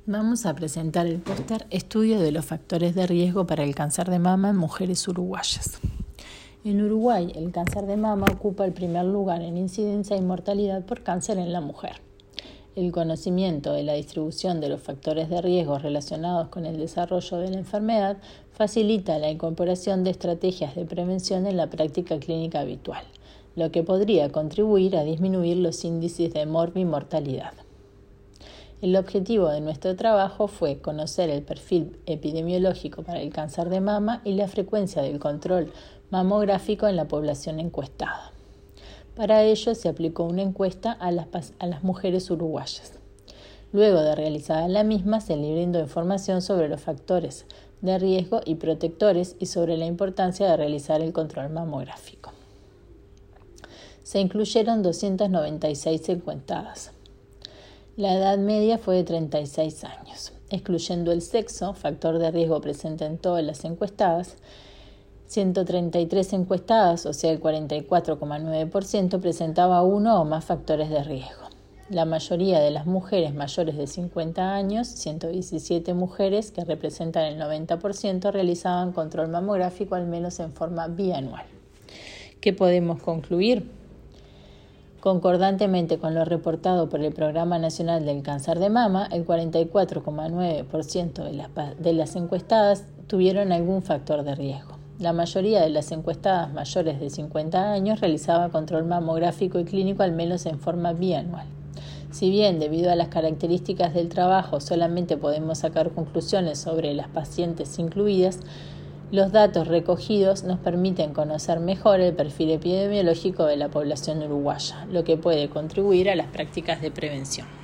Vamos a presentar el póster Estudio de los factores de riesgo para el cáncer de mama en mujeres uruguayas. En Uruguay, el cáncer de mama ocupa el primer lugar en incidencia y mortalidad por cáncer en la mujer. El conocimiento de la distribución de los factores de riesgo relacionados con el desarrollo de la enfermedad facilita la incorporación de estrategias de prevención en la práctica clínica habitual, lo que podría contribuir a disminuir los índices de morbimortalidad. El objetivo de nuestro trabajo fue conocer el perfil epidemiológico para el cáncer de mama y la frecuencia del control mamográfico en la población encuestada. Para ello se aplicó una encuesta a las mujeres uruguayas. Luego de realizada la misma, se le brindó información sobre los factores de riesgo y protectores y sobre la importancia de realizar el control mamográfico. Se incluyeron 296 encuestadas. La edad media fue de 36 años. Excluyendo el sexo, factor de riesgo presente en todas las encuestadas, 133 encuestadas, o sea el 44,9%, presentaba uno o más factores de riesgo. La mayoría de las mujeres mayores de 50 años, 117 mujeres, que representan el 90%, realizaban control mamográfico al menos en forma bianual. ¿Qué podemos concluir? Concordantemente con lo reportado por el Programa Nacional del Cáncer de Mama, el 44,9% de las encuestadas tuvieron algún factor de riesgo. La mayoría de las encuestadas mayores de 50 años realizaba control mamográfico y clínico al menos en forma bianual. Si bien, debido a las características del trabajo, solamente podemos sacar conclusiones sobre las pacientes incluidas, los datos recogidos nos permiten conocer mejor el perfil epidemiológico de la población uruguaya, lo que puede contribuir a las prácticas de prevención.